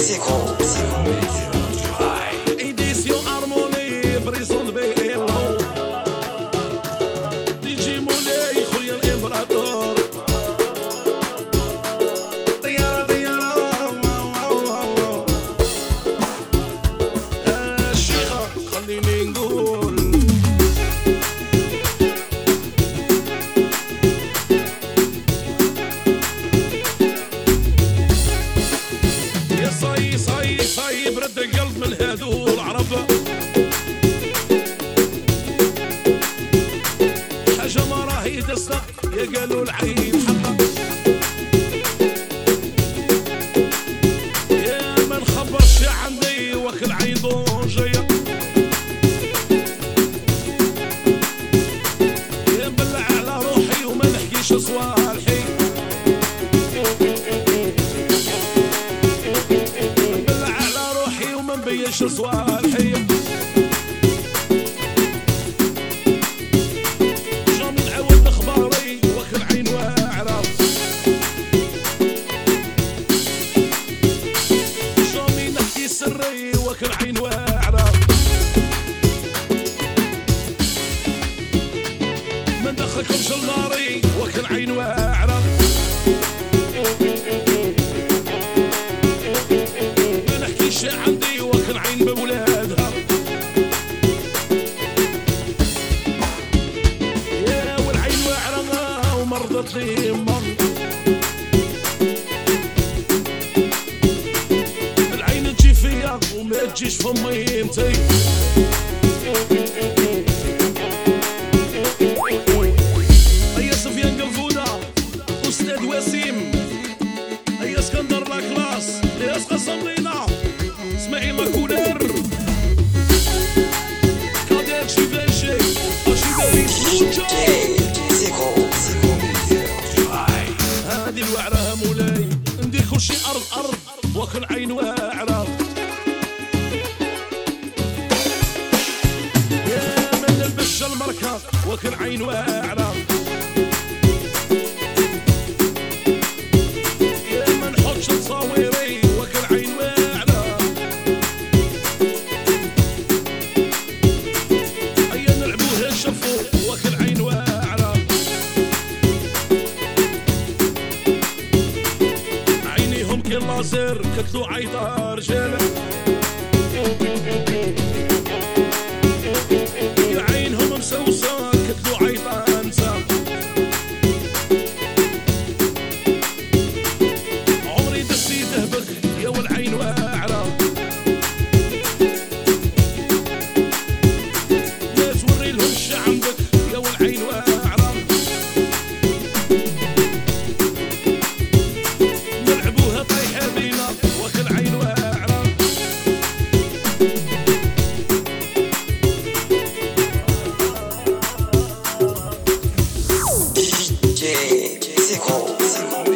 Édition harmonie بريصون بيلو ديجي مولاي خويا الامبراطور طيارة الشيخة خليني نقول يا صاي برد القلب من هادو العرب حاجة ما راهي تصدق يا قالوا العين حقا يا ما نخبرش عندي وكل عين ضوجية يا نبلع على روحي وما نحكيش صوالحي نبلع على روحي وما نبينش صوالحي وكل عين واعرة ما ندخلكمش لناري وكل عين واعرة ما نحكيش عندي وكل عين بولادها يا والعين واعرة ومرضت لي مر وما تجيش فمي انتي هيا سفيان قنفودة أستاذ وسيم هيا اسكندر لاكلاس هيا قسم لينا اسماعيل لاكولير كادر شيفاشي اشيبالي سوتشا هادي الوعرة مولاي ندير كل شي أرض وكل عين واعرة المركة وكل عين واعرة يا ما نحطش تصاويري وكل عين واعرة هيا نلعبوها شفو وكل عين واعرة عينيهم كي اللازر كتلو عيطة رجالة كتلو عيطة انسى عمري دسيته بك يا والعين واعرة لا توري لهم عندك يا والعين واعرة نلعبوها طايحة بينا وكل عين واعرة C'est gros.